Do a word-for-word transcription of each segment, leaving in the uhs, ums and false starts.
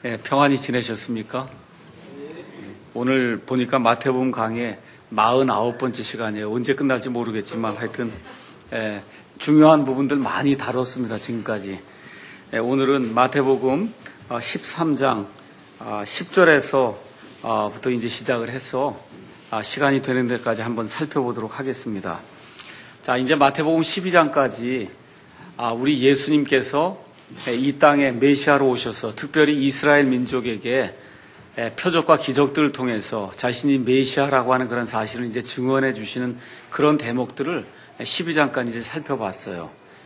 네, 평안히 지내셨습니까? 오늘 보니까 마태복음 강의 사십구 번째 시간이에요. 언제 끝날지 모르겠지만 하여튼 예, 중요한 부분들 많이 다뤘습니다. 지금까지. 예, 오늘은 마태복음 십삼 장 십 절에서 부터 이제 시작을 해서 시간이 되는 데까지 한번 살펴보도록 하겠습니다. 자, 이제 마태복음 십이 장까지 우리 예수님께서 이 땅에 메시아로 오셔서 특별히 이스라엘 민족에게 표적과 기적들을 통해서 자신이 메시아라고 하는 그런 사실을 이제 증언해 주시는 그런 대목들을 십이 장까지 이제 살펴봤어요.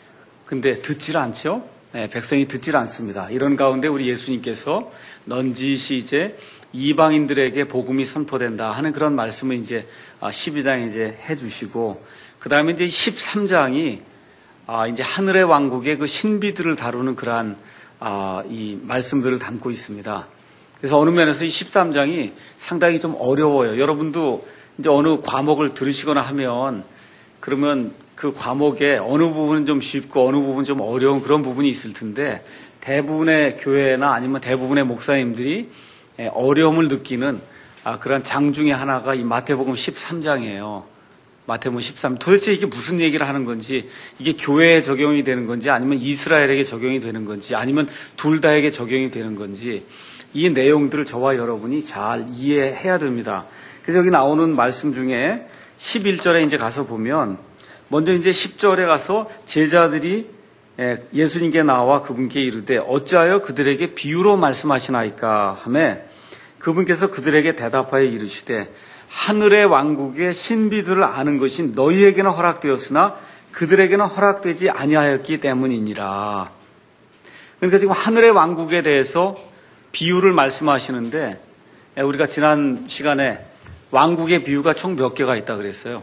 근데 듣질 않죠? 네, 백성이 듣질 않습니다. 이런 가운데 우리 예수님께서 넌지시 이제 이방인들에게 복음이 선포된다 하는 그런 말씀을 이제 십이 장에 이제 해 주시고, 그 다음에 이제 십삼 장이 아, 이제 하늘의 왕국의 그 신비들을 다루는 그러한, 아, 이 말씀들을 담고 있습니다. 그래서 어느 면에서 이 십삼 장이 상당히 좀 어려워요. 여러분도 이제 어느 과목을 들으시거나 하면, 그러면 그 과목의 어느 부분은 좀 쉽고 어느 부분은 좀 어려운 그런 부분이 있을 텐데, 대부분의 교회나 아니면 대부분의 목사님들이 어려움을 느끼는 아, 그런 장 중에 하나가 이 마태복음 십삼 장이에요. 마태복음 십삼. 도대체 이게 무슨 얘기를 하는 건지, 이게 교회에 적용이 되는 건지, 아니면 이스라엘에게 적용이 되는 건지, 아니면 둘 다에게 적용이 되는 건지, 이 내용들을 저와 여러분이 잘 이해해야 됩니다. 그래서 여기 나오는 말씀 중에 십일 절에 이제 가서 보면, 먼저 이제 십 절에 가서 제자들이 예수님께 나와 그분께 이르되 어찌하여 그들에게 비유로 말씀하시나이까 하매, 그분께서 그들에게 대답하여 이르시되 하늘의 왕국의 신비들을 아는 것이 너희에게는 허락되었으나 그들에게는 허락되지 아니하였기 때문이니라. 그러니까 지금 하늘의 왕국에 대해서 비유를 말씀하시는데, 우리가 지난 시간에 왕국의 비유가 총 몇 개가 있다 그랬어요?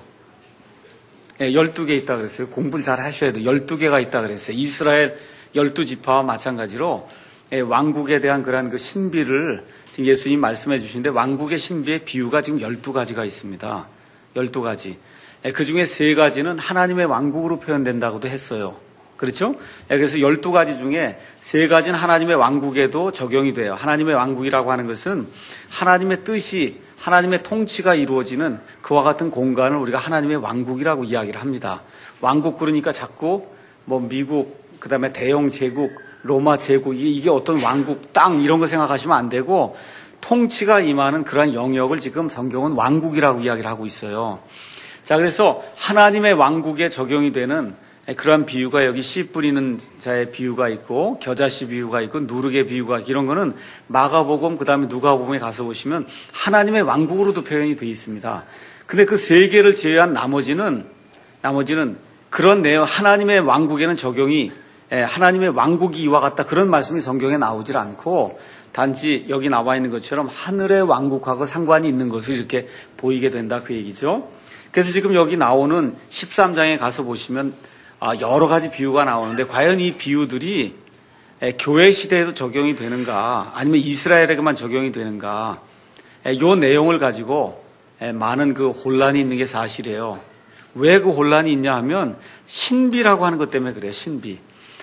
열두 개 있다 그랬어요. 공부를 잘 하셔야 돼요. 열두 개가 있다 그랬어요. 이스라엘 열두 지파와 마찬가지로 왕국에 대한 그러한 그 신비를 지금 예수님 말씀해 주시는데, 왕국의 신비의 비유가 지금 열두 가지가 있습니다. 열두 가지. 그 중에 세 가지는 하나님의 왕국으로 표현된다고도 했어요. 그렇죠? 그래서 열두 가지 중에 세 가지는 하나님의 왕국에도 적용이 돼요. 하나님의 왕국이라고 하는 것은 하나님의 뜻이, 하나님의 통치가 이루어지는 그와 같은 공간을 우리가 하나님의 왕국이라고 이야기를 합니다. 왕국 그러니까 자꾸 뭐 미국, 그 다음에 대영 제국, 로마 제국, 이게 어떤 왕국, 땅 이런 거 생각하시면 안 되고, 통치가 임하는 그러한 영역을 지금 성경은 왕국이라고 이야기를 하고 있어요. 자, 그래서 하나님의 왕국에 적용이 되는 그러한 비유가 여기 씨 뿌리는 자의 비유가 있고, 겨자씨 비유가 있고, 누룩의 비유가 있고, 이런 거는 마가복음 그 다음에 누가복음에 가서 보시면 하나님의 왕국으로도 표현이 되어 있습니다. 근데 그 세 개를 제외한 나머지는 나머지는 그런 내용, 하나님의 왕국에는 적용이, 하나님의 왕국이 이와 같다 그런 말씀이 성경에 나오질 않고, 단지 여기 나와 있는 것처럼 하늘의 왕국하고 상관이 있는 것을 이렇게 보이게 된다 그 얘기죠. 그래서 지금 여기 나오는 십삼 장에 가서 보시면 여러 가지 비유가 나오는데, 과연 이 비유들이 교회 시대에도 적용이 되는가, 아니면 이스라엘에게만 적용이 되는가, 이 내용을 가지고 많은 그 혼란이 있는 게 사실이에요. 왜 그 혼란이 있냐 하면 신비라고 하는 것 때문에 그래요. 신비.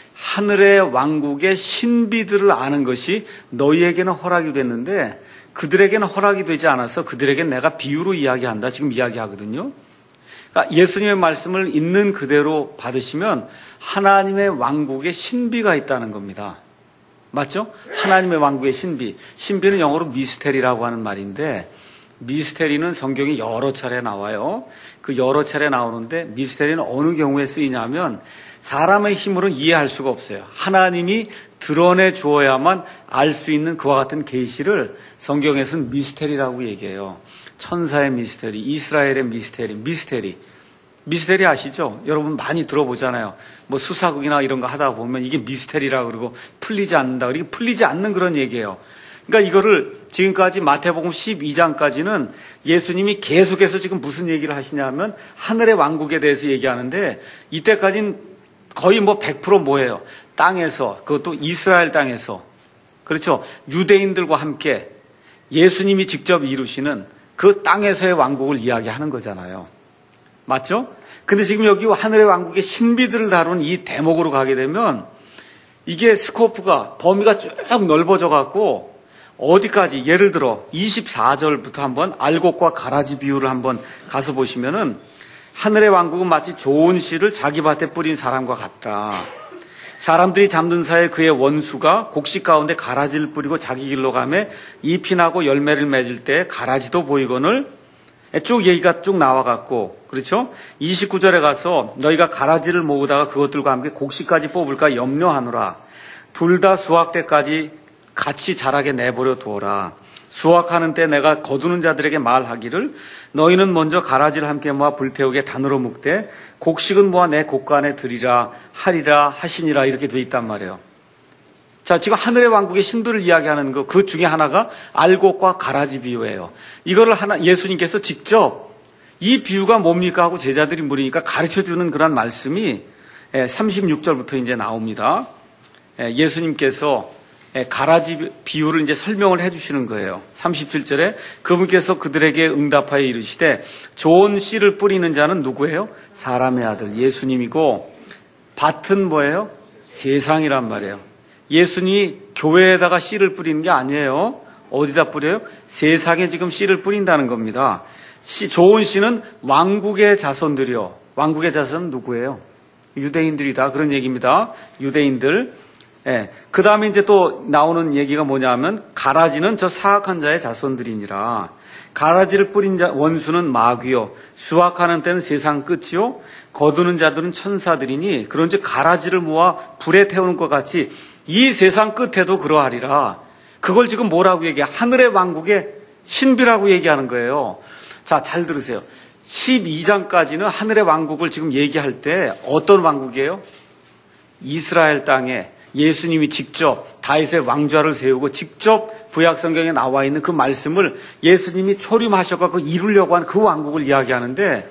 하늘의 왕국의 신비들을 아는 것이 너희에게는 허락이 됐는데 그들에게는 허락이 되지 않아서 그들에게는 내가 비유로 이야기한다 지금 이야기하거든요. 그러니까 예수님의 말씀을 있는 그대로 받으시면 하나님의 왕국의 신비가 있다는 겁니다. 맞죠? 하나님의 왕국의 신비. 신비는 영어로 미스테리라고 하는 말인데, 미스테리는 성경이 여러 차례 나와요. 그 여러 차례 나오는데 미스테리는 어느 경우에 쓰이냐면 사람의 힘으로는 이해할 수가 없어요. 하나님이 드러내 주어야만 알 수 있는 그와 같은 계시를 성경에서는 미스테리라고 얘기해요. 천사의 미스테리, 이스라엘의 미스테리, 미스테리. 미스테리 아시죠? 여러분 많이 들어보잖아요. 뭐 수사극이나 이런 거 하다 보면 이게 미스테리라고 그러고 풀리지 않는다. 이게 풀리지 않는 그런 얘기예요. 그러니까 이거를 지금까지 마태복음 십이 장까지는 예수님이 계속해서 지금 무슨 얘기를 하시냐면 하늘의 왕국에 대해서 얘기하는데, 이때까지는 거의 뭐 백 퍼센트 뭐예요? 땅에서, 그것도 이스라엘 땅에서, 그렇죠? 유대인들과 함께 예수님이 직접 이루시는 그 땅에서의 왕국을 이야기하는 거잖아요. 맞죠? 근데 지금 여기 하늘의 왕국의 신비들을 다루는 이 대목으로 가게 되면 이게 스코프가, 범위가 쭉 넓어져 갖고 어디까지? 예를 들어 이십사 절부터 한번 알곡과 가라지 비유를 한번 가서 보시면은 하늘의 왕국은 마치 좋은 씨를 자기 밭에 뿌린 사람과 같다. 사람들이 잠든 사이에 그의 원수가 곡식 가운데 가라지를 뿌리고 자기 길로 가매 잎이 나고 열매를 맺을 때 가라지도 보이거늘 쭉 얘기가 쭉 나와갖고, 그렇죠? 이십구 절에 가서 너희가 가라지를 모으다가 그것들과 함께 곡식까지 뽑을까 염려하노라. 둘 다 수확 때까지 같이 자라게 내버려 두어라. 수확하는 때 내가 거두는 자들에게 말하기를 너희는 먼저 가라지를 함께 모아 불태우게 단으로 묶되 곡식은 모아 내 곡간에 들이라 하리라 하시니라, 이렇게 돼 있단 말이에요. 자, 지금 하늘의 왕국의 신비를 이야기하는 거, 그 중에 하나가 알곡과 가라지 비유예요. 이거를 하나 예수님께서 직접 이 비유가 뭡니까 하고 제자들이 물으니까 가르쳐주는 그런 말씀이 삼십육 절부터 이제 나옵니다. 예수님께서 가라지 비유를 이제 설명을 해주시는 거예요. 삼십칠 절에 그분께서 그들에게 응답하여 이르시되 좋은 씨를 뿌리는 자는 누구예요? 사람의 아들 예수님이고, 밭은 뭐예요? 세상이란 말이에요. 예수님이 교회에다가 씨를 뿌리는 게 아니에요. 어디다 뿌려요? 세상에 지금 씨를 뿌린다는 겁니다. 씨, 좋은 씨는 왕국의 자손들이요. 왕국의 자손은 누구예요? 유대인들이다, 그런 얘기입니다. 유대인들. 예. 그 다음에 이제 또 나오는 얘기가 뭐냐면 가라지는 저 사악한 자의 자손들이니라. 가라지를 뿌린 자 원수는 마귀요, 수확하는 때는 세상 끝이요, 거두는 자들은 천사들이니 그런즉 가라지를 모아 불에 태우는 것 같이 이 세상 끝에도 그러하리라. 그걸 지금 뭐라고 얘기해? 하늘의 왕국의 신비라고 얘기하는 거예요. 자, 잘 들으세요. 십이 장까지는 하늘의 왕국을 지금 얘기할 때 어떤 왕국이에요? 이스라엘 땅에 예수님이 직접 다윗의 왕좌를 세우고 직접 구약성경에 나와 있는 그 말씀을 예수님이 초림하셔서 이루려고 한 그 왕국을 이야기하는데,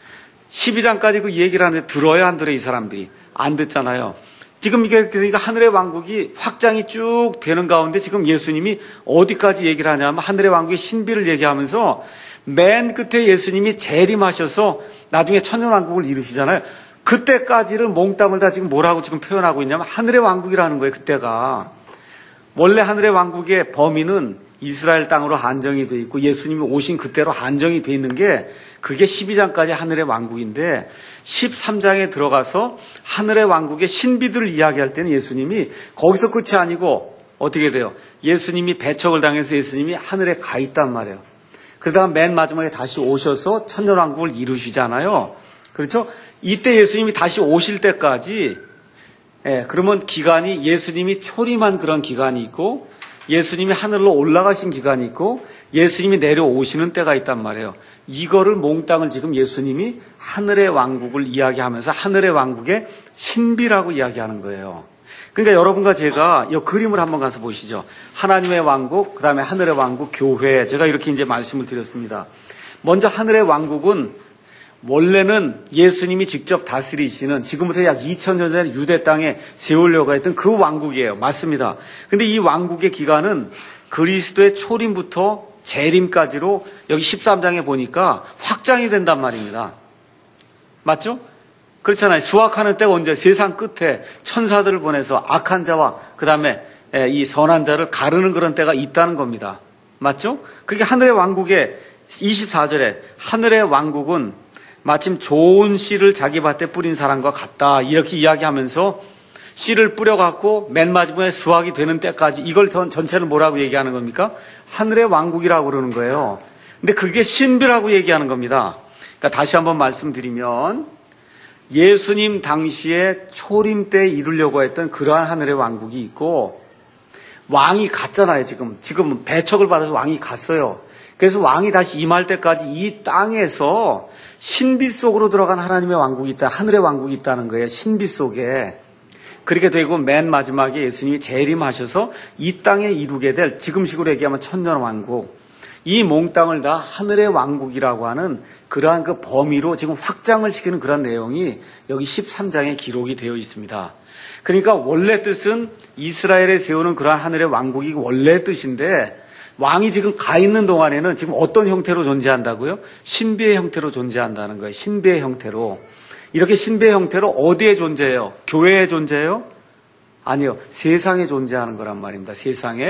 십이 장까지 그 얘기를 하는데 들어야 안 들어요? 이 사람들이 안 듣잖아요. 지금 이게 그러니까 하늘의 왕국이 확장이 쭉 되는 가운데 지금 예수님이 어디까지 얘기를 하냐면 하늘의 왕국의 신비를 얘기하면서 맨 끝에 예수님이 재림하셔서 나중에 천년왕국을 이루시잖아요. 그때까지를 몽땅을 다 지금 뭐라고 지금 표현하고 있냐면 하늘의 왕국이라는 거예요. 그때가 원래 하늘의 왕국의 범위는 이스라엘 땅으로 한정이 돼 있고 예수님이 오신 그때로 한정이 돼 있는 게 그게 십이 장까지 하늘의 왕국인데, 십삼 장에 들어가서 하늘의 왕국의 신비들을 이야기할 때는 예수님이 거기서 끝이 아니고 어떻게 돼요? 예수님이 배척을 당해서 예수님이 하늘에 가 있단 말이에요. 그 다음 맨 마지막에 다시 오셔서 천년왕국을 이루시잖아요. 그렇죠? 이때 예수님이 다시 오실 때까지, 예, 그러면 기간이 예수님이 초림한 그런 기간이 있고 예수님이 하늘로 올라가신 기간이 있고 예수님이 내려오시는 때가 있단 말이에요. 이거를 몽땅을 지금 예수님이 하늘의 왕국을 이야기하면서 하늘의 왕국의 신비라고 이야기하는 거예요. 그러니까 여러분과 제가 이 그림을 한번 가서 보시죠. 하나님의 왕국, 그 다음에 하늘의 왕국, 교회. 제가 이렇게 이제 말씀을 드렸습니다. 먼저 하늘의 왕국은 원래는 예수님이 직접 다스리시는 지금부터 약 이천 년 전에 유대 땅에 세우려고 했던 그 왕국이에요. 맞습니다. 근데 이 왕국의 기간은 그리스도의 초림부터 재림까지로 여기 십삼 장에 보니까 확장이 된단 말입니다. 맞죠? 그렇잖아요. 수확하는 때가 언제? 세상 끝에 천사들을 보내서 악한 자와 그 다음에 이 선한 자를 가르는 그런 때가 있다는 겁니다. 맞죠? 그게 하늘의 왕국의 이십사 절에 하늘의 왕국은 마침 좋은 씨를 자기 밭에 뿌린 사람과 같다, 이렇게 이야기하면서 씨를 뿌려갖고 맨 마지막에 수확이 되는 때까지 이걸 전, 전체를 뭐라고 얘기하는 겁니까? 하늘의 왕국이라고 그러는 거예요. 근데 그게 신비라고 얘기하는 겁니다. 그러니까 다시 한번 말씀드리면 예수님 당시에 초림 때 이루려고 했던 그러한 하늘의 왕국이 있고, 왕이 갔잖아요. 지금 지금 배척을 받아서 왕이 갔어요. 그래서 왕이 다시 임할 때까지 이 땅에서 신비 속으로 들어간 하나님의 왕국이 있다, 하늘의 왕국이 있다는 거예요. 신비 속에. 그렇게 되고 맨 마지막에 예수님이 재림하셔서 이 땅에 이루게 될, 지금식으로 얘기하면 천년왕국, 이 몽땅을 다 하늘의 왕국이라고 하는 그러한 그 범위로 지금 확장을 시키는 그런 내용이 여기 십삼 장에 기록이 되어 있습니다. 그러니까 원래 뜻은 이스라엘에 세우는 그러한 하늘의 왕국이 원래 뜻인데, 왕이 지금 가 있는 동안에는 지금 어떤 형태로 존재한다고요? 신비의 형태로 존재한다는 거예요. 신비의 형태로. 이렇게 신비의 형태로 어디에 존재해요? 교회에 존재해요? 아니요. 세상에 존재하는 거란 말입니다. 세상에.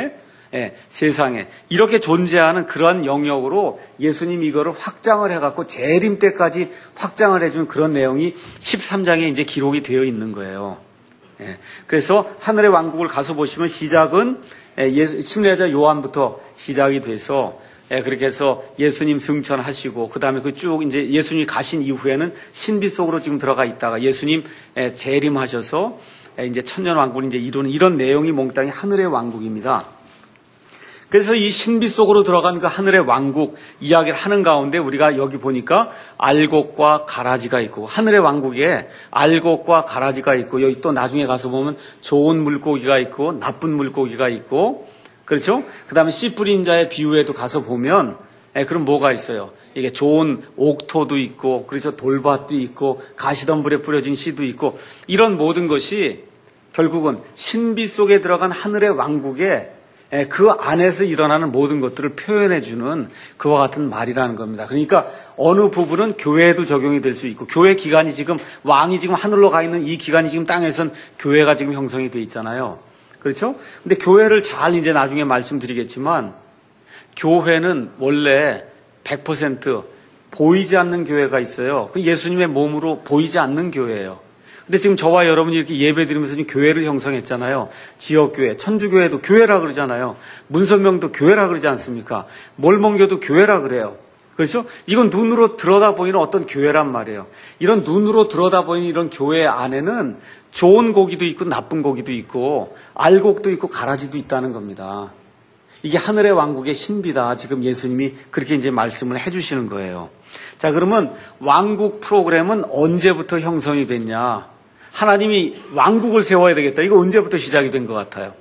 예, 세상에 이렇게 존재하는 그런 영역으로 예수님 이거를 확장을 해갖고 재림 때까지 확장을 해준 그런 내용이 십삼 장에 이제 기록이 되어 있는 거예요. 예, 그래서 하늘의 왕국을 가서 보시면 시작은 예, 침례자 요한부터 시작이 돼서 예, 그렇게 해서 예수님 승천하시고 그 다음에 그 쭉 이제 예수님이 가신 이후에는 신비 속으로 지금 들어가 있다가 예수님 예, 재림하셔서 예, 이제 천년 왕국을 이제 이루는 이런 내용이 몽땅히 하늘의 왕국입니다. 그래서 이 신비 속으로 들어간 그 하늘의 왕국 이야기를 하는 가운데 우리가 여기 보니까 알곡과 가라지가 있고 하늘의 왕국에 알곡과 가라지가 있고 여기 또 나중에 가서 보면 좋은 물고기가 있고 나쁜 물고기가 있고 그렇죠? 그 다음에 씨 뿌린 자의 비유에도 가서 보면 예, 그럼 뭐가 있어요? 이게 좋은 옥토도 있고 그래서 돌밭도 있고 가시덤불에 뿌려진 씨도 있고 이런 모든 것이 결국은 신비 속에 들어간 하늘의 왕국에 그 안에서 일어나는 모든 것들을 표현해주는 그와 같은 말이라는 겁니다. 그러니까 어느 부분은 교회에도 적용이 될 수 있고 교회 기간이 지금 왕이 지금 하늘로 가 있는 이 기간이 지금 땅에선 교회가 지금 형성이 돼 있잖아요. 그렇죠? 근데 교회를 잘 이제 나중에 말씀드리겠지만 교회는 원래 백 퍼센트 보이지 않는 교회가 있어요. 그 예수님의 몸으로 보이지 않는 교회예요. 근데 지금 저와 여러분이 이렇게 예배 드리면서 지금 교회를 형성했잖아요. 지역교회, 천주교회도 교회라 그러잖아요. 문선명도 교회라 그러지 않습니까? 몰몬교도 교회라 그래요. 그렇죠? 이건 눈으로 들여다보이는 어떤 교회란 말이에요. 이런 눈으로 들여다보이는 이런 교회 안에는 좋은 고기도 있고 나쁜 고기도 있고 알곡도 있고 가라지도 있다는 겁니다. 이게 하늘의 왕국의 신비다. 지금 예수님이 그렇게 이제 말씀을 해주시는 거예요. 자, 그러면 왕국 프로그램은 언제부터 형성이 됐냐? 하나님이 왕국을 세워야 되겠다. 이거 언제부터 시작이 된 것 같아요?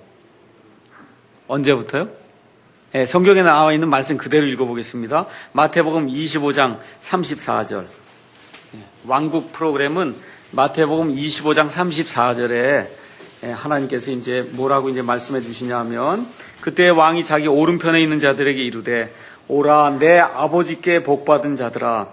언제부터요? 네, 성경에 나와 있는 말씀 그대로 읽어보겠습니다. 마태복음 이십오 장 삼십사 절. 네, 왕국 프로그램은 마태복음 이십오 장 삼십사 절에 하나님께서 이제 뭐라고 이제 말씀해 주시냐면 그때 왕이 자기 오른편에 있는 자들에게 이르되 오라 내 아버지께 복받은 자들아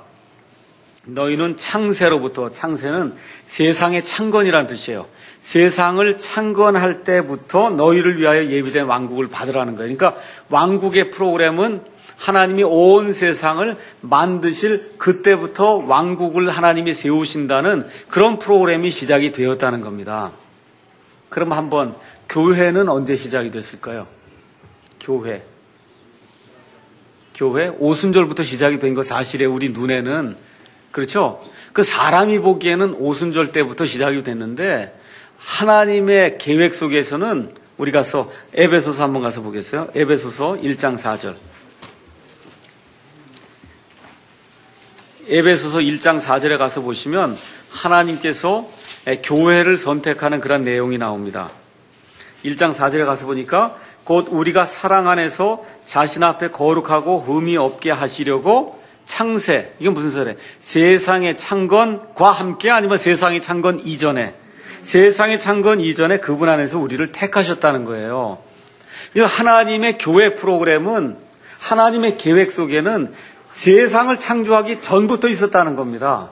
너희는 창세로부터 창세는 세상의 창건이란 뜻이에요. 세상을 창건할 때부터 너희를 위하여 예비된 왕국을 받으라는 거예요. 그러니까 왕국의 프로그램은 하나님이 온 세상을 만드실 그때부터 왕국을 하나님이 세우신다는 그런 프로그램이 시작이 되었다는 겁니다. 그럼 한번 교회는 언제 시작이 됐을까요? 교회. 교회 오순절부터 시작이 된 거 사실에 우리 눈에는 그렇죠? 그 사람이 보기에는 오순절 때부터 시작이 됐는데 하나님의 계획 속에서는 우리 가서 에베소서 한번 가서 보겠어요? 에베소서 일 장 사 절. 에베소서 일 장 사 절에 가서 보시면 하나님께서 교회를 선택하는 그런 내용이 나옵니다. 일 장 사 절에 가서 보니까 곧 우리가 사랑 안에서 자신 앞에 거룩하고 흠이 없게 하시려고 창세, 이건 무슨 소리예요? 세상의 창건과 함께 아니면 세상의 창건 이전에 세상의 창건 이전에 그분 안에서 우리를 택하셨다는 거예요. 하나님의 교회 프로그램은 하나님의 계획 속에는 세상을 창조하기 전부터 있었다는 겁니다.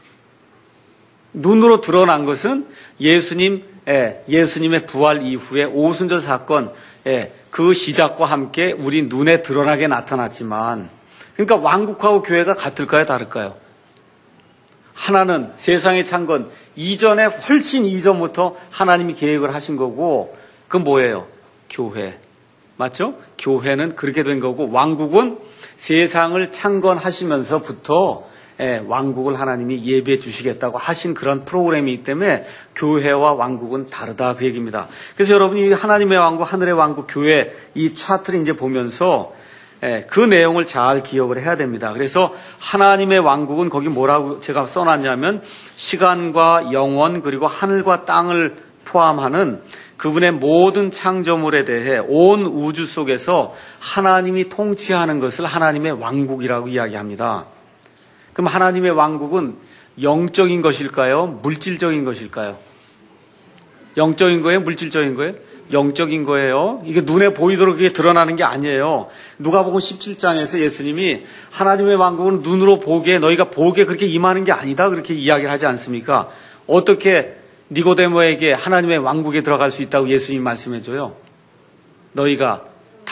눈으로 드러난 것은 예수님, 예수님의 부활 이후에 오순절 사건, 그 시작과 함께 우리 눈에 드러나게 나타났지만, 그러니까 왕국하고 교회가 같을까요, 다를까요? 하나는 세상의 창건 이전에 훨씬 이전부터 하나님이 계획을 하신 거고, 그건 뭐예요? 교회. 맞죠? 교회는 그렇게 된 거고, 왕국은 세상을 창건하시면서부터 왕국을 하나님이 예비해 주시겠다고 하신 그런 프로그램이기 때문에 교회와 왕국은 다르다 그 얘기입니다. 그래서 여러분이 하나님의 왕국, 하늘의 왕국, 교회 이 차트를 이제 보면서 그 내용을 잘 기억을 해야 됩니다. 그래서 하나님의 왕국은 거기 뭐라고 제가 써놨냐면 시간과 영원 그리고 하늘과 땅을 포함하는 그분의 모든 창조물에 대해 온 우주 속에서 하나님이 통치하는 것을 하나님의 왕국이라고 이야기합니다. 그럼 하나님의 왕국은 영적인 것일까요? 물질적인 것일까요? 영적인 거예요? 물질적인 거예요? 영적인 거예요. 이게 눈에 보이도록 이게 드러나는 게 아니에요. 누가복음 십칠 장에서 예수님이 하나님의 왕국은 눈으로 보게 너희가 보게 그렇게 임하는 게 아니다 그렇게 이야기를 하지 않습니까? 어떻게 니고데모에게 하나님의 왕국에 들어갈 수 있다고 예수님이 말씀해줘요? 너희가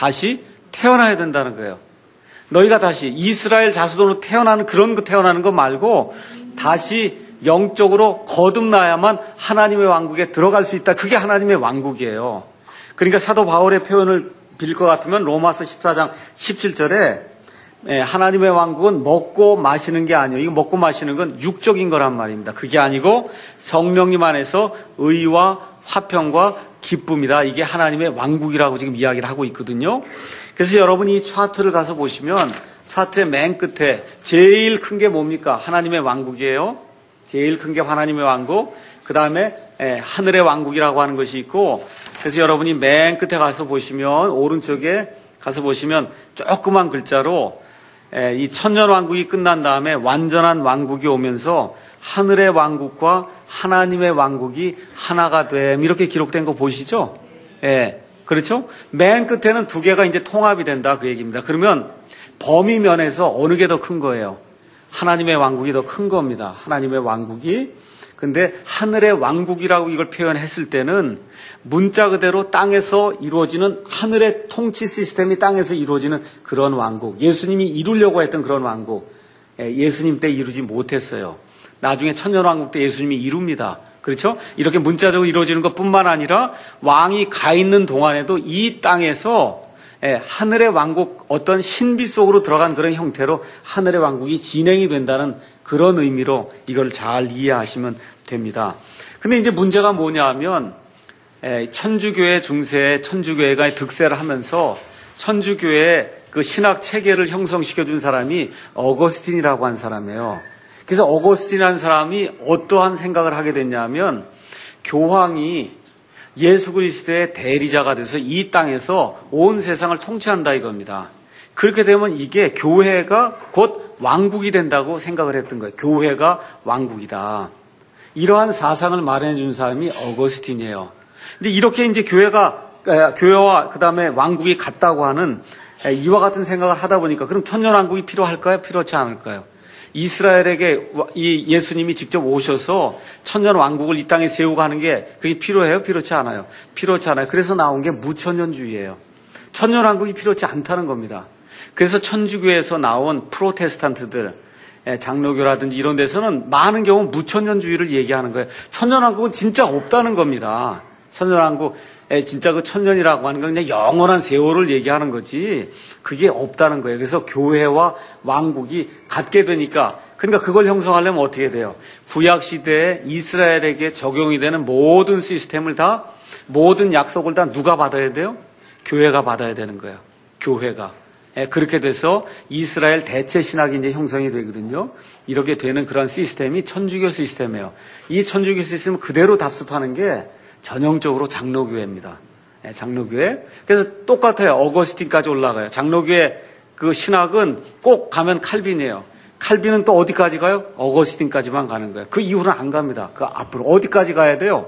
다시 태어나야 된다는 거예요. 너희가 다시 이스라엘 자손으로 태어나는 그런 거 태어나는 거 말고 다시 영적으로 거듭나야만 하나님의 왕국에 들어갈 수 있다. 그게 하나님의 왕국이에요. 그러니까 사도 바울의 표현을 빌 것 같으면 로마서 십사 장 십칠 절에 하나님의 왕국은 먹고 마시는 게 아니에요. 이거 먹고 마시는 건 육적인 거란 말입니다. 그게 아니고 성령님 안에서 의와 화평과 기쁨이다. 이게 하나님의 왕국이라고 지금 이야기를 하고 있거든요. 그래서 여러분이 이 차트를 가서 보시면 차트의 맨 끝에 제일 큰 게 뭡니까? 하나님의 왕국이에요. 제일 큰 게 하나님의 왕국. 그 다음에 하늘의 왕국이라고 하는 것이 있고, 그래서 여러분이 맨 끝에 가서 보시면 오른쪽에 가서 보시면 조그만 글자로 이 천년 왕국이 끝난 다음에 완전한 왕국이 오면서 하늘의 왕국과 하나님의 왕국이 하나가 됨, 이렇게 기록된 거 보이시죠? 예, 그렇죠? 맨 끝에는 두 개가 이제 통합이 된다, 그 얘기입니다. 그러면 범위 면에서 어느 게 더 큰 거예요? 하나님의 왕국이 더 큰 겁니다. 하나님의 왕국이. 근데 하늘의 왕국이라고 이걸 표현했을 때는 문자 그대로 땅에서 이루어지는 하늘의 통치 시스템이 땅에서 이루어지는 그런 왕국. 예수님이 이루려고 했던 그런 왕국. 예수님 때 이루지 못했어요. 나중에 천년왕국 때 예수님이 이룹니다. 그렇죠? 이렇게 문자적으로 이루어지는 것뿐만 아니라 왕이 가 있는 동안에도 이 땅에서 하늘의 왕국, 어떤 신비 속으로 들어간 그런 형태로 하늘의 왕국이 진행이 된다는 그런 의미로 이걸 잘 이해하시면 됩니다. 근데 이제 문제가 뭐냐 하면 천주교회 중세, 천주교회가 득세를 하면서 천주교회의 그 신학 체계를 형성시켜 준 사람이 어거스틴이라고 한 사람이에요. 그래서 어거스틴이라는 사람이 어떠한 생각을 하게 됐냐면 교황이 예수 그리스도의 대리자가 돼서 이 땅에서 온 세상을 통치한다 이겁니다. 그렇게 되면 이게 교회가 곧 왕국이 된다고 생각을 했던 거예요. 교회가 왕국이다. 이러한 사상을 마련해 준 사람이 어거스틴이에요. 근데 이렇게 이제 교회가, 교회와 그 다음에 왕국이 같다고 하는 이와 같은 생각을 하다 보니까 그럼 천년왕국이 필요할까요? 필요하지 않을까요? 이스라엘에게 이 예수님이 직접 오셔서 천년 왕국을 이 땅에 세우고 하는 게 그게 필요해요? 필요치 않아요? 필요치 않아요. 그래서 나온 게 무천년주의예요. 천년 왕국이 필요치 않다는 겁니다. 그래서 천주교에서 나온 프로테스탄트들, 장로교라든지 이런 데서는 많은 경우 무천년주의를 얘기하는 거예요. 천년 왕국은 진짜 없다는 겁니다. 천년 왕국, 진짜 그 천년이라고 하는 건 그냥 영원한 세월을 얘기하는 거지 그게 없다는 거예요. 그래서 교회와 왕국이 같게 되니까, 그러니까 그걸 형성하려면 어떻게 돼요? 구약 시대에 이스라엘에게 적용이 되는 모든 시스템을 다, 모든 약속을 다 누가 받아야 돼요? 교회가 받아야 되는 거예요. 교회가. 그렇게 돼서 이스라엘 대체 신학이 이제 형성이 되거든요. 이렇게 되는 그런 시스템이 천주교 시스템이에요. 이 천주교 시스템을 그대로 답습하는 게 전형적으로 장로교회입니다. 장로교회. 그래서 똑같아요. 어거스틴까지 올라가요. 장로교회 그 신학은 꼭 가면 칼빈이에요. 칼빈은 또 어디까지 가요? 어거스틴까지만 가는 거예요. 그 이후는 안 갑니다. 그 앞으로 어디까지 가야 돼요?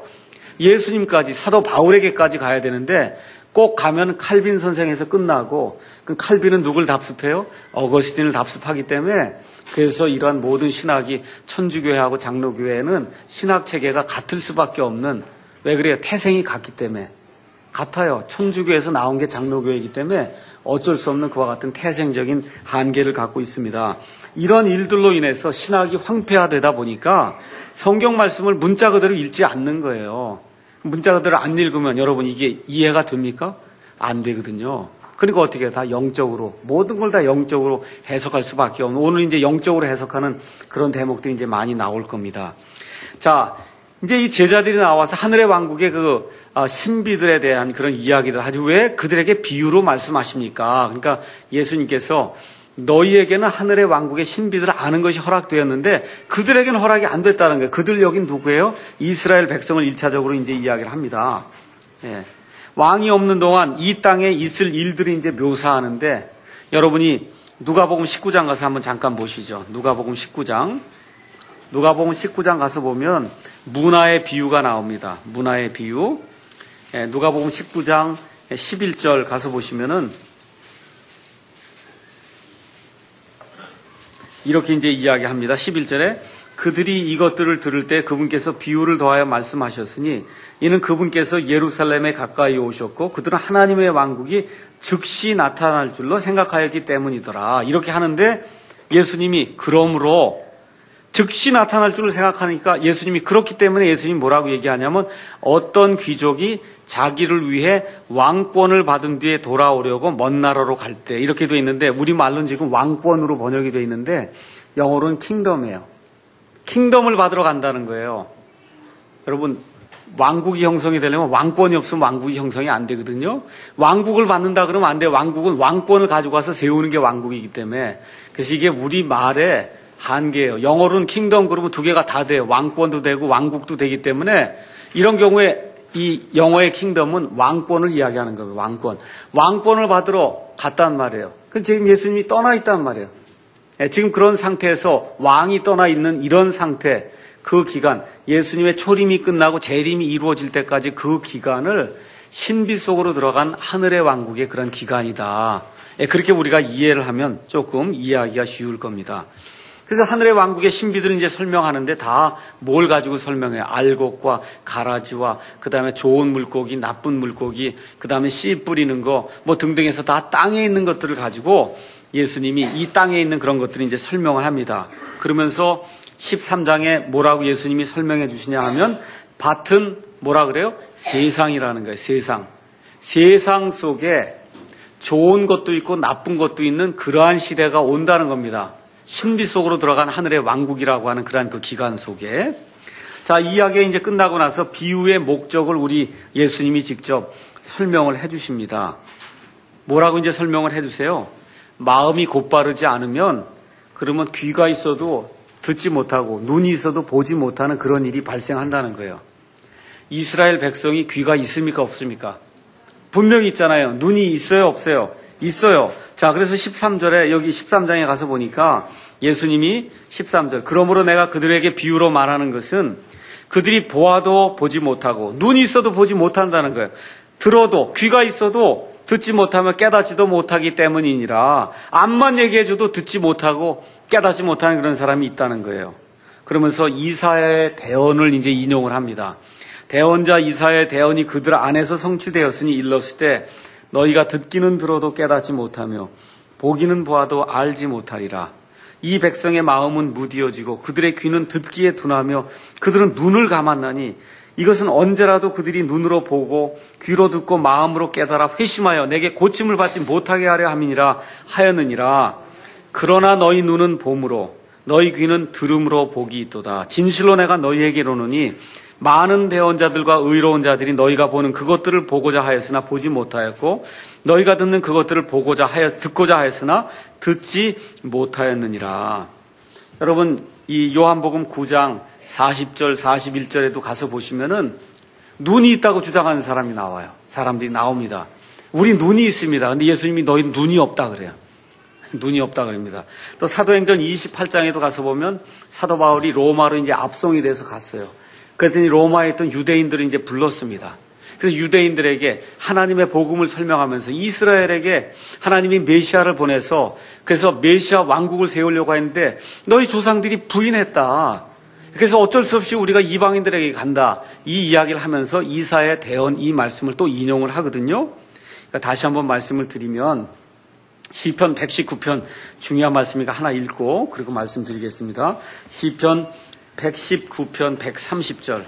예수님까지, 사도 바울에게까지 가야 되는데 꼭 가면 칼빈 선생에서 끝나고, 그 칼빈은 누굴 답습해요? 어거스틴을 답습하기 때문에, 그래서 이러한 모든 신학이 천주교회하고 장로교회는 신학 체계가 같을 수밖에 없는, 왜 그래요? 태생이 같기 때문에. 같아요. 천주교에서 나온 게 장로교회이기 때문에 어쩔 수 없는 그와 같은 태생적인 한계를 갖고 있습니다. 이런 일들로 인해서 신학이 황폐화되다 보니까 성경 말씀을 문자 그대로 읽지 않는 거예요. 문자 그대로 안 읽으면 여러분 이게 이해가 됩니까? 안 되거든요. 그러니까 어떻게 해요? 다 영적으로, 모든 걸 다 영적으로 해석할 수밖에 없는, 오늘 이제 영적으로 해석하는 그런 대목들이 이제 많이 나올 겁니다. 자, 이제 이 제자들이 나와서 하늘의 왕국의 그 신비들에 대한 그런 이야기를 하지, 왜 그들에게 비유로 말씀하십니까? 그러니까 예수님께서 너희에게는 하늘의 왕국의 신비들을 아는 것이 허락되었는데 그들에게는 허락이 안 됐다는 거예요. 그들 여긴 누구예요? 이스라엘 백성을 일차적으로 이제 이야기를 합니다. 예. 왕이 없는 동안 이 땅에 있을 일들이 이제 묘사하는데, 여러분이 누가복음 십구 장 가서 한번 잠깐 보시죠. 누가복음 십구 장. 누가복음 십구 장 가서 보면 문화의 비유가 나옵니다. 문화의 비유. 예, 누가복음 십구 장 십일 절 가서 보시면은 이렇게 이제 이야기합니다. 십일 절에 그들이 이것들을 들을 때 그분께서 비유를 더하여 말씀하셨으니 이는 그분께서 예루살렘에 가까이 오셨고 그들은 하나님의 왕국이 즉시 나타날 줄로 생각하였기 때문이더라. 이렇게 하는데 예수님이 그러므로 즉시 나타날 줄을 생각하니까 예수님이 그렇기 때문에 예수님이 뭐라고 얘기하냐면 어떤 귀족이 자기를 위해 왕권을 받은 뒤에 돌아오려고 먼 나라로 갈 때 이렇게 돼 있는데 우리말로는 지금 왕권으로 번역이 돼 있는데 영어로는 킹덤이에요. 킹덤을 받으러 간다는 거예요. 여러분 왕국이 형성이 되려면 왕권이 없으면 왕국이 형성이 안 되거든요. 왕국을 받는다 그러면 안 돼요. 왕국은 왕권을 가지고 와서 세우는 게 왕국이기 때문에 그래서 이게 우리말의 한계예요. 영어로는 킹덤 그러면 두 개가 다 돼요. 왕권도 되고 왕국도 되기 때문에 이런 경우에 이 영어의 킹덤은 왕권을 이야기하는 거예요. 왕권. 왕권을 받으러 갔단 말이에요. 그 지금 예수님이 떠나 있단 말이에요. 지금 그런 상태에서 왕이 떠나 있는 이런 상태, 그 기간, 예수님의 초림이 끝나고 재림이 이루어질 때까지 그 기간을 신비 속으로 들어간 하늘의 왕국의 그런 기간이다. 그렇게 우리가 이해를 하면 조금 이해하기가 쉬울 겁니다. 그래서 하늘의 왕국의 신비들을 이제 설명하는데 다 뭘 가지고 설명해요? 알곡과 가라지와 그 다음에 좋은 물고기, 나쁜 물고기, 그 다음에 씨 뿌리는 거, 뭐 등등해서 다 땅에 있는 것들을 가지고 예수님이 이 땅에 있는 그런 것들을 이제 설명을 합니다. 그러면서 십삼 장에 뭐라고 예수님이 설명해 주시냐 하면 밭은 뭐라 그래요? 세상이라는 거예요. 세상. 세상 속에 좋은 것도 있고 나쁜 것도 있는 그러한 시대가 온다는 겁니다. 신비 속으로 들어간 하늘의 왕국이라고 하는 그러한 그 기간 속에. 자, 이야기가 이제 끝나고 나서 비유의 목적을 우리 예수님이 직접 설명을 해 주십니다. 뭐라고 이제 설명을 해 주세요? 마음이 곧바르지 않으면 그러면 귀가 있어도 듣지 못하고 눈이 있어도 보지 못하는 그런 일이 발생한다는 거예요. 이스라엘 백성이 귀가 있습니까? 없습니까? 분명히 있잖아요. 눈이 있어요? 없어요? 있어요. 자, 그래서 십삼 절에 여기 십삼 장에 가서 보니까 예수님이 십삼 절 그러므로 내가 그들에게 비유로 말하는 것은 그들이 보아도 보지 못하고 눈이 있어도 보지 못한다는 거예요. 들어도 귀가 있어도 듣지 못하면 깨닫지도 못하기 때문이니라. 앞만 얘기해줘도 듣지 못하고 깨닫지 못하는 그런 사람이 있다는 거예요. 그러면서 이사야의 대언을 이제 인용을 합니다. 대언자 이사야의 대언이 그들 안에서 성취되었으니 일렀을 때 너희가 듣기는 들어도 깨닫지 못하며 보기는 보아도 알지 못하리라. 이 백성의 마음은 무디어지고 그들의 귀는 듣기에 둔하며 그들은 눈을 감았나니 이것은 언제라도 그들이 눈으로 보고 귀로 듣고 마음으로 깨달아 회심하여 내게 고침을 받지 못하게 하려 함이니라 하였느니라. 그러나 너희 눈은 봄으로 너희 귀는 들음으로 복이 있도다. 진실로 내가 너희에게 이르노니 많은 대언자들과 의로운 자들이 너희가 보는 그것들을 보고자 하였으나 보지 못하였고 너희가 듣는 그것들을 보고자 하였 듣고자 하였으나 듣지 못하였느니라. 여러분 이 요한복음 구 장 사십 절 사십일 절에도 가서 보시면은 눈이 있다고 주장하는 사람이 나와요. 사람들이 나옵니다. 우리 눈이 있습니다. 근데 예수님이 너희 눈이 없다 그래요. 눈이 없다 그럽니다. 또 사도행전 이십팔 장에도 가서 보면 사도 바울이 로마로 이제 압송이 돼서 갔어요. 그랬더니 로마에 있던 유대인들을 이제 불렀습니다. 그래서 유대인들에게 하나님의 복음을 설명하면서 이스라엘에게 하나님이 메시아를 보내서 그래서 메시아 왕국을 세우려고 했는데 너희 조상들이 부인했다. 그래서 어쩔 수 없이 우리가 이방인들에게 간다. 이 이야기를 하면서 이사야의 대언 이 말씀을 또 인용을 하거든요. 그러니까 다시 한번 말씀을 드리면 시편 백십구 편 중요한 말씀이니까 하나 읽고 그리고 말씀드리겠습니다. 시편 백십구 편 백삼십 절.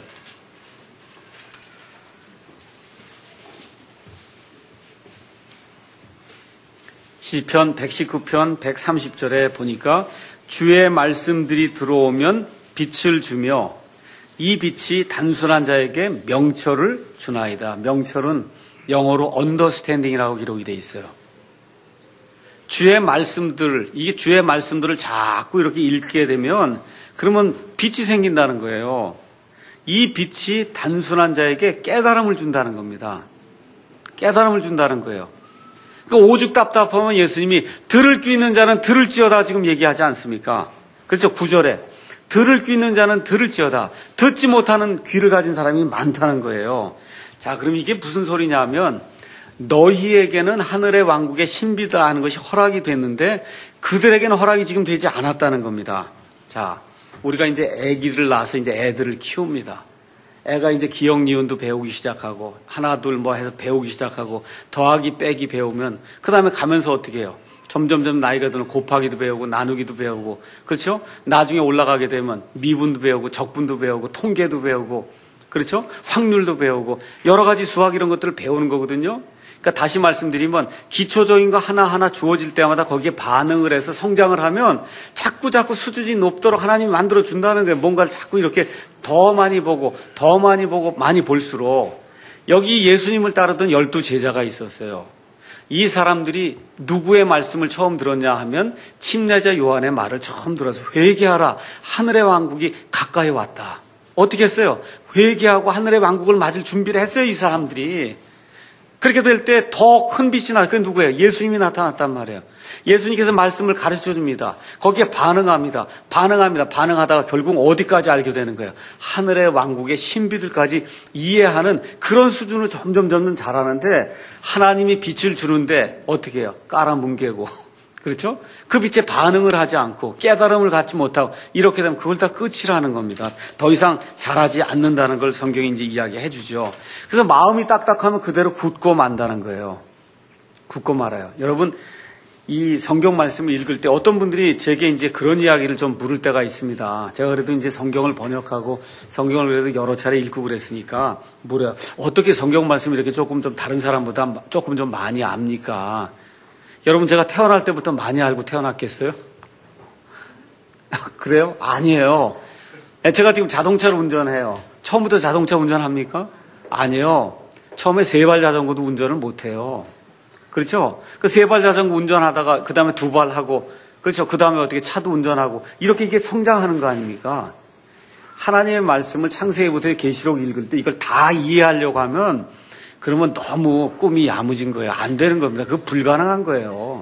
시편 백십구 편 백삼십 절에 보니까 주의 말씀들이 들어오면 빛을 주며 이 빛이 단순한 자에게 명철을 주나이다. 명철은 영어로 understanding이라고 기록이 되어 있어요. 주의 말씀들, 이게 주의 말씀들을 자꾸 이렇게 읽게 되면 그러면 빛이 생긴다는 거예요. 이 빛이 단순한 자에게 깨달음을 준다는 겁니다. 깨달음을 준다는 거예요. 그러니까 오죽 답답하면 예수님이 들을 귀 있는 자는 들을지어다 지금 얘기하지 않습니까? 그렇죠. 구 절에 들을 귀 있는 자는 들을지어다. 듣지 못하는 귀를 가진 사람이 많다는 거예요. 자, 그럼 이게 무슨 소리냐 하면 너희에게는 하늘의 왕국의 신비다 하는 것이 허락이 됐는데 그들에게는 허락이 지금 되지 않았다는 겁니다. 자, 우리가 이제 아기를 낳아서 이제 애들을 키웁니다. 애가 이제 기억 니은도 배우기 시작하고 하나 둘 뭐 해서 배우기 시작하고 더하기 빼기 배우면 그 다음에 가면서 어떻게 해요? 점점점 나이가 들면 곱하기도 배우고 나누기도 배우고 그렇죠? 나중에 올라가게 되면 미분도 배우고 적분도 배우고 통계도 배우고 그렇죠? 확률도 배우고 여러 가지 수학 이런 것들을 배우는 거거든요. 그러니까 다시 말씀드리면 기초적인 거 하나하나 주어질 때마다 거기에 반응을 해서 성장을 하면 자꾸 자꾸 수준이 높도록 하나님이 만들어 준다는 거예요. 뭔가를 자꾸 이렇게 더 많이 보고 더 많이 보고 많이 볼수록 여기 예수님을 따르던 열두 제자가 있었어요. 이 사람들이 누구의 말씀을 처음 들었냐 하면 침례자 요한의 말을 처음 들어서 회개하라 하늘의 왕국이 가까이 왔다. 어떻게 했어요? 회개하고 하늘의 왕국을 맞을 준비를 했어요. 이 사람들이. 그렇게 될 때 더 큰 빛이 나. 그게 누구예요? 예수님이 나타났단 말이에요. 예수님께서 말씀을 가르쳐 줍니다. 거기에 반응합니다. 반응합니다. 반응하다가 결국 어디까지 알게 되는 거예요? 하늘의 왕국의 신비들까지 이해하는 그런 수준으로 점점 점점 자라는데 하나님이 빛을 주는데 어떻게 해요? 깔아뭉개고 그렇죠? 그 빛에 반응을 하지 않고 깨달음을 갖지 못하고 이렇게 되면 그걸 다 끝이라는 겁니다. 더 이상 자라지 않는다는 걸 성경이 이제 이야기해 주죠. 그래서 마음이 딱딱하면 그대로 굳고 만다는 거예요. 굳고 말아요. 여러분, 이 성경 말씀을 읽을 때 어떤 분들이 제게 이제 그런 이야기를 좀 물을 때가 있습니다. 제가 그래도 이제 성경을 번역하고 성경을 그래도 여러 차례 읽고 그랬으니까 물어요. 어떻게 성경 말씀을 이렇게 조금 좀 다른 사람보다 조금 좀 많이 압니까? 여러분, 제가 태어날 때부터 많이 알고 태어났겠어요? 그래요? 아니에요. 제가 지금 자동차를 운전해요. 처음부터 자동차 운전합니까? 아니에요. 처음에 세발 자전거도 운전을 못해요. 그렇죠? 그 세발 자전거 운전하다가 그 다음에 두 발 하고 그렇죠? 그 다음에 어떻게 차도 운전하고 이렇게 이게 성장하는 거 아닙니까? 하나님의 말씀을 창세기부터 계시록 읽을 때 이걸 다 이해하려고 하면 그러면 너무 꿈이 야무진 거예요. 안 되는 겁니다. 그거 불가능한 거예요.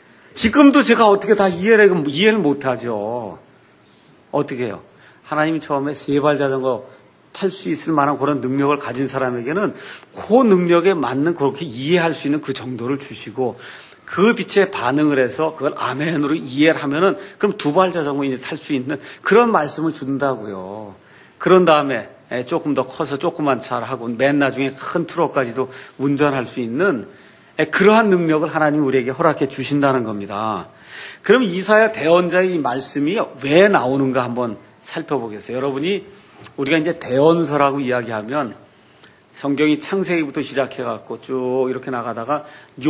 지금도 제가 어떻게 다 이해를, 이해를 못하죠. 어떻게 해요? 하나님이 처음에 세발 자전거 탈 수 있을 만한 그런 능력을 가진 사람에게는 그 능력에 맞는 그렇게 이해할 수 있는 그 정도를 주시고 그 빛에 반응을 해서 그걸 아멘으로 이해를 하면은 그럼 두 발 자전거 이제 탈 수 있는 그런 말씀을 준다고요. 그런 다음에 조금 더 커서 조그만 차를 하고 맨 나중에 큰 트럭까지도 운전할 수 있는 그러한 능력을 하나님이 우리에게 허락해 주신다는 겁니다. 그럼 이사야 대언자의 이 말씀이 왜 나오는가 한번 살펴보겠어요. 여러분이 우리가 이제 대언서라고 이야기하면 성경이 창세기부터 시작해갖고 쭉 이렇게 나가다가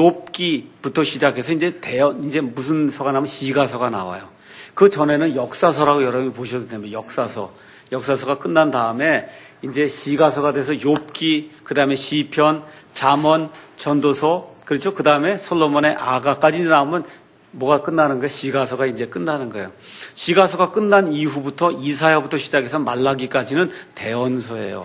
욥기부터 시작해서 이제 대언, 이제 무슨 서가 나오면 시가서가 나와요. 그 전에는 역사서라고 여러분이 보셔도 됩니다. 역사서. 역사서가 끝난 다음에 이제 시가서가 돼서 욥기, 그 다음에 시편, 잠언, 전도서, 그렇죠? 그 다음에 솔로몬의 아가까지 나오면 뭐가 끝나는 거예요? 시가서가 이제 끝나는 거예요. 시가서가 끝난 이후부터 이사야부터 시작해서 말라기까지는 대언서예요.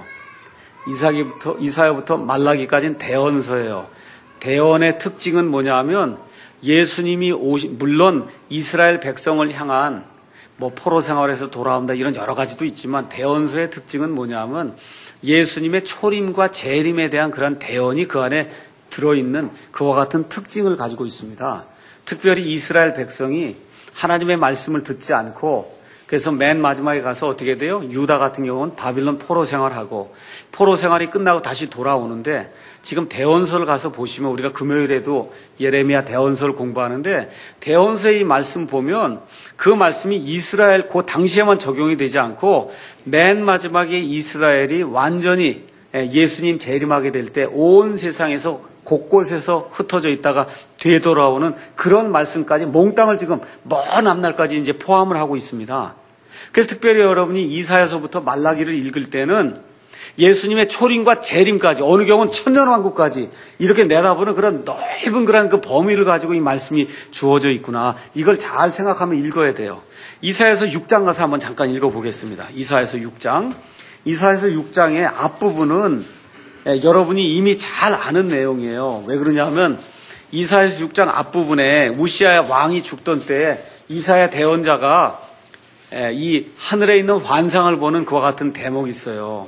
이사기부터, 이사야부터 말라기까지는 대언서예요. 대언의 특징은 뭐냐 하면 예수님이 오신, 물론 이스라엘 백성을 향한 뭐 포로 생활에서 돌아온다 이런 여러 가지도 있지만 대언서의 특징은 뭐냐면 예수님의 초림과 재림에 대한 그런 대언이 그 안에 들어있는 그와 같은 특징을 가지고 있습니다. 특별히 이스라엘 백성이 하나님의 말씀을 듣지 않고 그래서 맨 마지막에 가서 어떻게 돼요? 유다 같은 경우는 바빌론 포로 생활하고 포로 생활이 끝나고 다시 돌아오는데 지금 대언서를 가서 보시면 우리가 금요일에도 예레미야 대언서를 공부하는데 대언서의 이 말씀 보면 그 말씀이 이스라엘 그 당시에만 적용이 되지 않고 맨 마지막에 이스라엘이 완전히 예수님 재림하게 될 때 온 세상에서 곳곳에서 흩어져 있다가 되돌아오는 그런 말씀까지 몽땅을 지금 먼 앞날까지 이제 포함을 하고 있습니다. 그래서 특별히 여러분이 이사야서부터 말라기를 읽을 때는 예수님의 초림과 재림까지 어느 경우는 천년왕국까지 이렇게 내다보는 그런 넓은 그런 그 범위를 가지고 이 말씀이 주어져 있구나. 이걸 잘 생각하면 읽어야 돼요. 이사야서 육 장 가서 한번 잠깐 읽어보겠습니다. 이사야서 육 장. 이사야서 육 장의 앞부분은 여러분이 이미 잘 아는 내용이에요. 왜 그러냐면 이사야서 육 장 앞부분에 우시아 왕이 죽던 때에 이사야 대언자가 이 하늘에 있는 환상을 보는 그와 같은 대목이 있어요.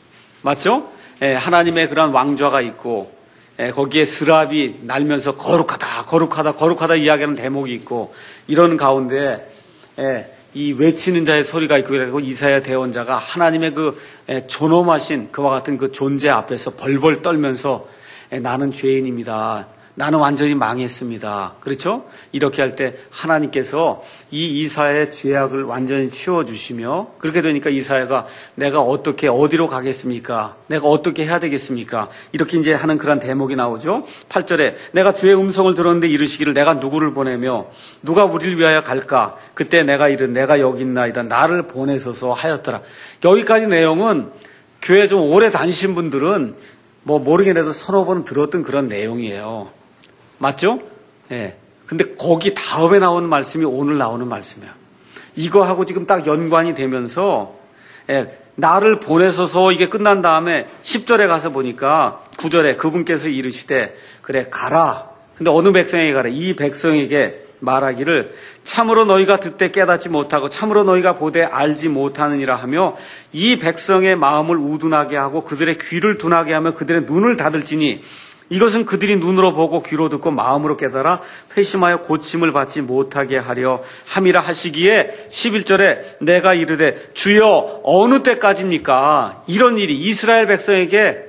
맞죠? 하나님의 그런 왕좌가 있고 거기에 스랍이 날면서 거룩하다 거룩하다 거룩하다 이야기하는 대목이 있고 이런 가운데 이 외치는 자의 소리가 있고 그래고 이사야 대언자가 하나님의 그 존엄하신 그와 같은 그 존재 앞에서 벌벌 떨면서 나는 죄인입니다. 나는 완전히 망했습니다. 그렇죠? 이렇게 할 때 하나님께서 이 이사야의 죄악을 완전히 치워주시며 그렇게 되니까 이사야가 내가 어떻게 어디로 가겠습니까? 내가 어떻게 해야 되겠습니까? 이렇게 이제 하는 그런 대목이 나오죠. 팔 절에 내가 주의 음성을 들었는데 이르시기를 내가 누구를 보내며 누가 우리를 위하여 갈까? 그때 내가 이른 내가 여기 있나이다. 나를 보내소서 하였더라. 여기까지 내용은 교회 좀 오래 다니신 분들은 뭐 모르긴 해도 서너 번 들었던 그런 내용이에요. 맞죠? 예. 근데 거기 다음에 나오는 말씀이 오늘 나오는 말씀이에요. 이거하고 지금 딱 연관이 되면서, 예, 나를 보내소서 이게 끝난 다음에 십 절에 가서 보니까 구 절에 그분께서 이르시되, 그래, 가라. 근데 어느 백성에게 가라? 이 백성에게 말하기를 참으로 너희가 듣되 깨닫지 못하고 참으로 너희가 보되 알지 못하느니라 하며 이 백성의 마음을 우둔하게 하고 그들의 귀를 둔하게 하며 그들의 눈을 닫을지니 이것은 그들이 눈으로 보고 귀로 듣고 마음으로 깨달아 회심하여 고침을 받지 못하게 하려 함이라 하시기에 십일 절에 내가 이르되 주여 어느 때까지입니까? 이런 일이 이스라엘 백성에게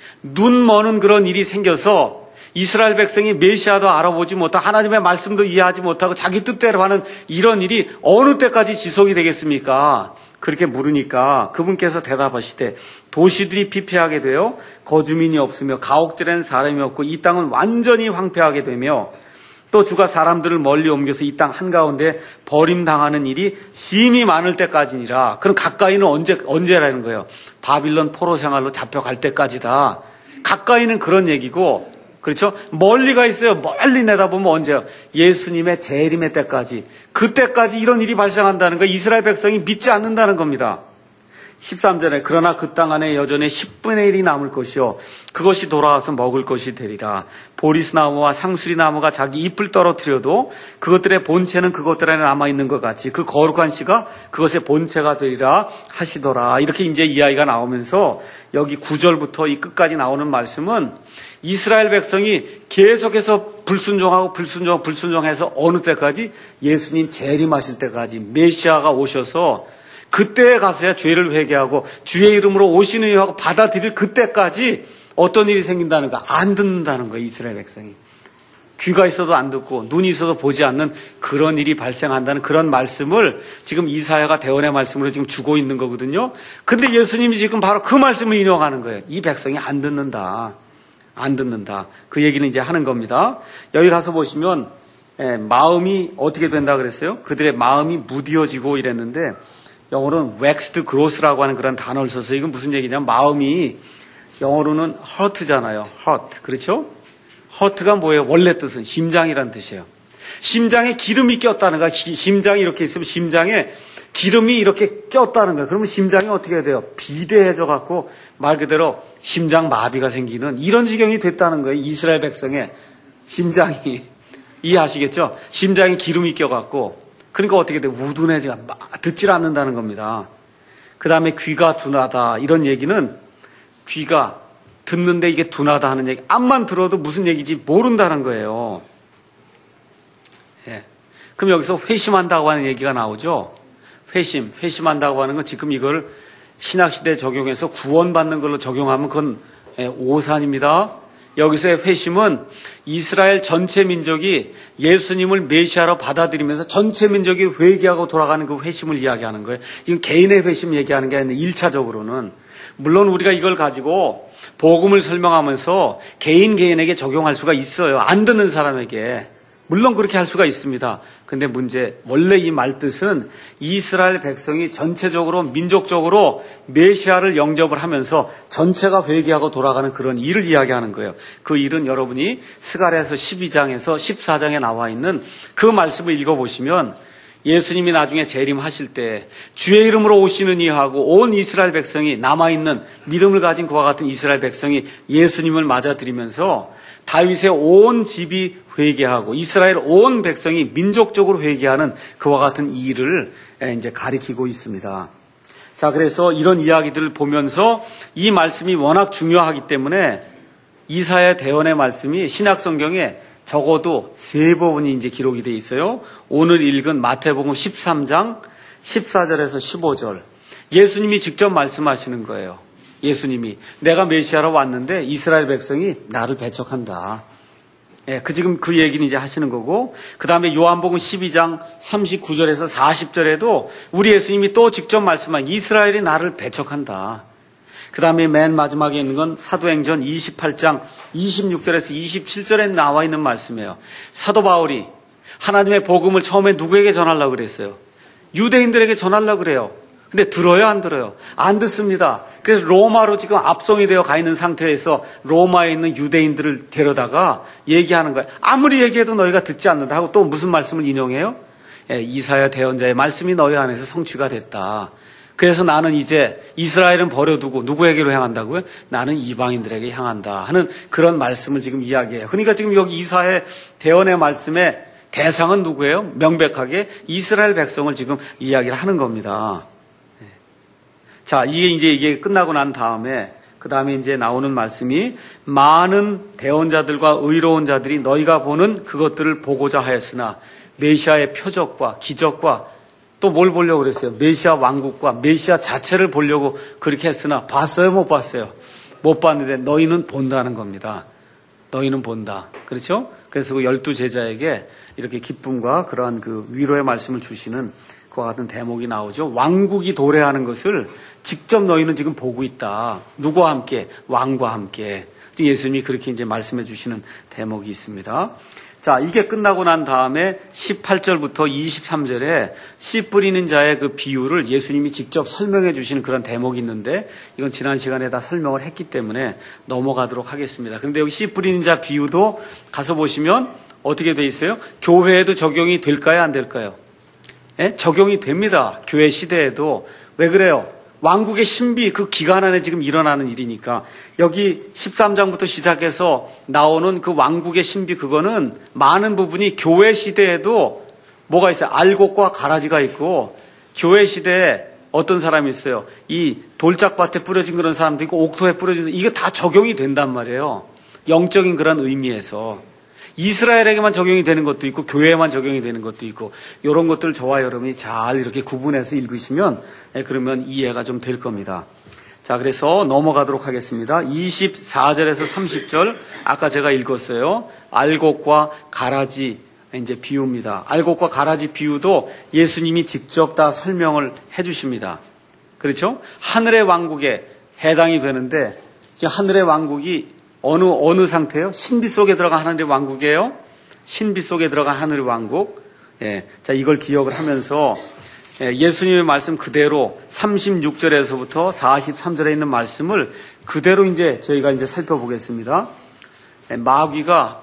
눈 머는 그런 일이 생겨서 이스라엘 백성이 메시아도 알아보지 못하고 하나님의 말씀도 이해하지 못하고 자기 뜻대로 하는 이런 일이 어느 때까지 지속이 되겠습니까? 그렇게 물으니까 그분께서 대답하시되 도시들이 피폐하게 되어 거주민이 없으며 가옥들에는 사람이 없고 이 땅은 완전히 황폐하게 되며 또 주가 사람들을 멀리 옮겨서 이 땅 한가운데 버림당하는 일이 심히 많을 때까지니라. 그럼 가까이는 언제, 언제라는 거예요? 바빌론 포로 생활로 잡혀갈 때까지다. 가까이는 그런 얘기고 그렇죠? 멀리가 있어요. 멀리 내다보면 언제요? 예수님의 재림의 때까지. 그때까지 이런 일이 발생한다는 거예요. 이스라엘 백성이 믿지 않는다는 겁니다. 십삼 절에 그러나 그 땅 안에 여전히 십분의 일이 남을 것이요 그것이 돌아와서 먹을 것이 되리라. 보리스나무와 상수리나무가 자기 잎을 떨어뜨려도 그것들의 본체는 그것들 안에 남아있는 것 같이 그 거룩한 씨가 그것의 본체가 되리라 하시더라. 이렇게 이제 이야기가 나오면서 여기 구 절부터 이 끝까지 나오는 말씀은 이스라엘 백성이 계속해서 불순종하고 불순종, 불순종해서 어느 때까지? 예수님 재림하실 때까지 메시아가 오셔서 그때에 가서야 죄를 회개하고 주의 이름으로 오시는 이하고 받아들일 그때까지 어떤 일이 생긴다는 거 안 듣는다는 거예요. 이스라엘 백성이. 귀가 있어도 안 듣고 눈이 있어도 보지 않는 그런 일이 발생한다는 그런 말씀을 지금 이사야가 대언의 말씀으로 지금 주고 있는 거거든요. 근데 예수님이 지금 바로 그 말씀을 인용하는 거예요. 이 백성이 안 듣는다. 안 듣는다. 그 얘기는 이제 하는 겁니다. 여기 가서 보시면 예, 마음이 어떻게 된다 그랬어요? 그들의 마음이 무디어지고 이랬는데 영어로는 waxed gross라고 하는 그런 단어를 써서 이건 무슨 얘기냐면 마음이 영어로는 hurt잖아요. hurt. 그렇죠? hurt가 뭐예요? 원래 뜻은 심장이란 뜻이에요. 심장에 기름이 꼈다는 거야. 심장이 이렇게 있으면 심장에 기름이 이렇게 꼈다는 거예요. 그러면 심장이 어떻게 돼요? 비대해져 갖고 말 그대로 심장 마비가 생기는 이런 지경이 됐다는 거예요. 이스라엘 백성의 심장이. 이해하시겠죠? 심장에 기름이 껴갖고 그러니까 어떻게 돼? 우둔해져 듣질 않는다는 겁니다. 그 다음에 귀가 둔하다 이런 얘기는 귀가 듣는데 이게 둔하다 하는 얘기 앞만 들어도 무슨 얘기인지 모른다는 거예요. 예. 그럼 여기서 회심한다고 하는 얘기가 나오죠. 회심, 회심한다고 하는 건 지금 이걸 신학시대에 적용해서 구원받는 걸로 적용하면 그건 오산입니다. 여기서의 회심은 이스라엘 전체 민족이 예수님을 메시아로 받아들이면서 전체 민족이 회개하고 돌아가는 그 회심을 이야기하는 거예요. 이건 개인의 회심 얘기하는 게 아니라 일 차적으로는. 물론 우리가 이걸 가지고 복음을 설명하면서 개인 개인에게 적용할 수가 있어요. 안 듣는 사람에게. 물론 그렇게 할 수가 있습니다. 근데 문제, 원래 이 말뜻은 이스라엘 백성이 전체적으로 민족적으로 메시아를 영접을 하면서 전체가 회개하고 돌아가는 그런 일을 이야기하는 거예요. 그 일은 여러분이 스가랴서 십이 장에서 십사 장에 나와 있는 그 말씀을 읽어보시면 예수님이 나중에 재림하실 때 주의 이름으로 오시는 이하고 온 이스라엘 백성이 남아있는 믿음을 가진 그와 같은 이스라엘 백성이 예수님을 맞아들이면서 다윗의 온 집이 회개하고 이스라엘 온 백성이 민족적으로 회개하는 그와 같은 일을 이제 가리키고 있습니다. 자, 그래서 이런 이야기들을 보면서 이 말씀이 워낙 중요하기 때문에 이사야 대언의 말씀이 신약 성경에 적어도 세 부분이 이제 기록이 되어 있어요. 오늘 읽은 마태복음 십삼 장, 십사 절에서 십오 절. 예수님이 직접 말씀하시는 거예요. 예수님이 내가 메시아로 왔는데 이스라엘 백성이 나를 배척한다. 예, 그 지금 그 얘기는 이제 하시는 거고, 그 다음에 요한복음 십이 장 삼십구 절에서 사십 절에도 우리 예수님이 또 직접 말씀한 이스라엘이 나를 배척한다. 그 다음에 맨 마지막에 있는 건 사도행전 이십팔 장 이십육 절에서 이십칠 절에 나와 있는 말씀이에요. 사도 바울이 하나님의 복음을 처음에 누구에게 전하려고 그랬어요? 유대인들에게 전하려고 그래요. 근데 들어요, 안 들어요? 안 듣습니다. 그래서 로마로 지금 압송이 되어 가 있는 상태에서 로마에 있는 유대인들을 데려다가 얘기하는 거예요. 아무리 얘기해도 너희가 듣지 않는다 하고 또 무슨 말씀을 인용해요? 예, 이사야 대언자의 말씀이 너희 안에서 성취가 됐다. 그래서 나는 이제 이스라엘은 버려두고 누구에게로 향한다고요? 나는 이방인들에게 향한다 하는 그런 말씀을 지금 이야기해요. 그러니까 지금 여기 이사야 대언의 말씀에 대상은 누구예요? 명백하게 이스라엘 백성을 지금 이야기를 하는 겁니다. 자, 이게 이제 이게 끝나고 난 다음에, 그 다음에 이제 나오는 말씀이 많은 대언자들과 의로운 자들이 너희가 보는 그것들을 보고자 하였으나 메시아의 표적과 기적과 또 뭘 보려고 그랬어요? 메시아 왕국과 메시아 자체를 보려고 그렇게 했으나 봤어요? 못 봤어요? 못 봤는데 너희는 본다는 겁니다. 너희는 본다. 그렇죠? 그래서 그 열두 제자에게 이렇게 기쁨과 그러한 그 위로의 말씀을 주시는 그와 같은 대목이 나오죠. 왕국이 도래하는 것을 직접 너희는 지금 보고 있다. 누구와 함께? 왕과 함께. 예수님이 그렇게 이제 말씀해 주시는 대목이 있습니다. 자, 이게 끝나고 난 다음에 십팔 절부터 이십삼 절에 씨 뿌리는 자의 그 비유를 예수님이 직접 설명해 주시는 그런 대목이 있는데, 이건 지난 시간에 다 설명을 했기 때문에 넘어가도록 하겠습니다. 그런데 여기 씨 뿌리는 자 비유도 가서 보시면 어떻게 돼 있어요? 교회에도 적용이 될까요? 안 될까요? 예? 적용이 됩니다. 교회 시대에도. 왜 그래요? 왕국의 신비, 그 기간 안에 지금 일어나는 일이니까. 여기 십삼 장부터 시작해서 나오는 그 왕국의 신비, 그거는 많은 부분이 교회 시대에도 뭐가 있어요? 알곡과 가라지가 있고, 교회 시대에 어떤 사람이 있어요? 이 돌짝밭에 뿌려진 그런 사람도 있고, 옥토에 뿌려진, 이게 다 적용이 된단 말이에요. 영적인 그런 의미에서. 이스라엘에게만 적용이 되는 것도 있고 교회에만 적용이 되는 것도 있고, 이런 것들 저와 여러분이 잘 이렇게 구분해서 읽으시면 그러면 이해가 좀 될 겁니다. 자, 그래서 넘어가도록 하겠습니다. 이십사 절에서 삼십 절 아까 제가 읽었어요. 알곡과 가라지 이제 비유입니다. 알곡과 가라지 비유도 예수님이 직접 다 설명을 해 주십니다. 그렇죠? 하늘의 왕국에 해당이 되는데, 이제 하늘의 왕국이 어느, 어느 상태예요? 신비 속에 들어간 하늘의 왕국이에요? 신비 속에 들어간 하늘의 왕국. 예. 자, 이걸 기억을 하면서, 예, 예수님의 말씀 그대로 삼십육 절에서부터 사십삼 절에 있는 말씀을 그대로 이제 저희가 이제 살펴보겠습니다. 예, 마귀가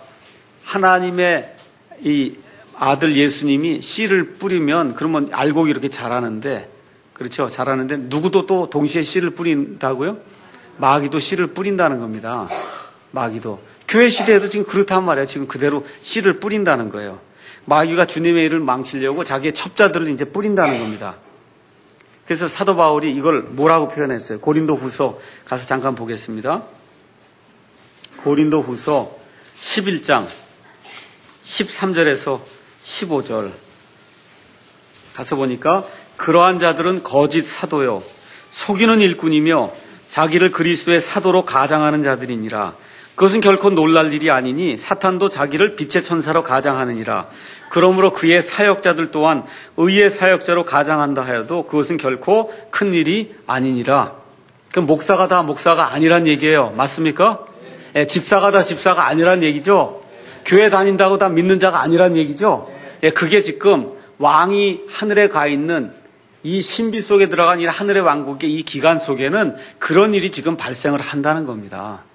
하나님의 이 아들 예수님이 씨를 뿌리면 그러면 알곡이 이렇게 자라는데, 그렇죠? 자라는데 누구도 또 동시에 씨를 뿌린다고요? 마귀도 씨를 뿌린다는 겁니다. 마귀도. 교회 시대에도 지금 그렇단 말이에요. 지금 그대로 씨를 뿌린다는 거예요. 마귀가 주님의 일을 망치려고 자기의 첩자들을 이제 뿌린다는 겁니다. 그래서 사도 바울이 이걸 뭐라고 표현했어요? 고린도 후서 가서 잠깐 보겠습니다. 고린도 후서 십일 장 십삼 절에서 십오 절 가서 보니까 그러한 자들은 거짓 사도요 속이는 일꾼이며 자기를 그리스도의 사도로 가장하는 자들이니라. 그것은 결코 놀랄 일이 아니니 사탄도 자기를 빛의 천사로 가장하느니라. 그러므로 그의 사역자들 또한 의의 사역자로 가장한다 하여도 그것은 결코 큰 일이 아니니라. 그럼 목사가 다 목사가 아니란 얘기예요. 맞습니까? 예, 집사가 다 집사가 아니란 얘기죠. 교회 다닌다고 다 믿는 자가 아니란 얘기죠. 예, 그게 지금 왕이 하늘에 가 있는 이 신비 속에 들어간 이 하늘의 왕국의 이 기간 속에는 그런 일이 지금 발생을 한다는 겁니다.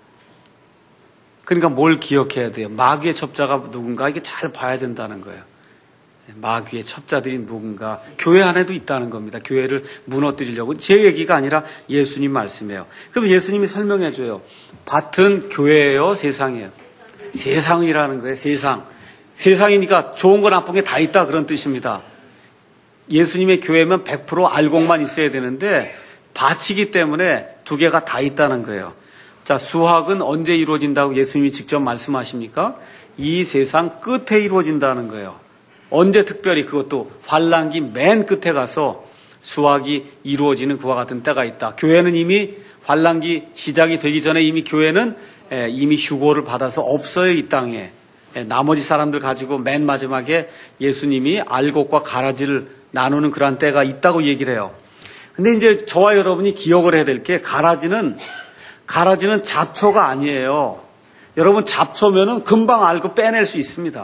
그러니까 뭘 기억해야 돼요? 마귀의 첩자가 누군가, 이게 잘 봐야 된다는 거예요. 마귀의 첩자들이 누군가, 교회 안에도 있다는 겁니다. 교회를 무너뜨리려고. 제 얘기가 아니라 예수님 말씀이에요. 그럼 예수님이 설명해 줘요. 밭은 교회예요, 세상이에요? 세상이라는 거예요. 세상. 세상이니까 좋은 거 나쁜 게 다 있다, 그런 뜻입니다. 예수님의 교회면 백 퍼센트 알곡만 있어야 되는데 밭이기 때문에 두 개가 다 있다는 거예요. 자, 수확은 언제 이루어진다고 예수님이 직접 말씀하십니까? 이 세상 끝에 이루어진다는 거예요. 언제 특별히, 그것도 환란기 맨 끝에 가서 수확이 이루어지는 그와 같은 때가 있다. 교회는 이미 환란기 시작이 되기 전에 이미 교회는 이미 휴고를 받아서 없어요, 이 땅에. 나머지 사람들 가지고 맨 마지막에 예수님이 알곡과 가라지를 나누는 그러한 때가 있다고 얘기를 해요. 근데 이제 저와 여러분이 기억을 해야 될 게 가라지는 가라지는 잡초가 아니에요. 여러분 잡초면은 금방 알고 빼낼 수 있습니다.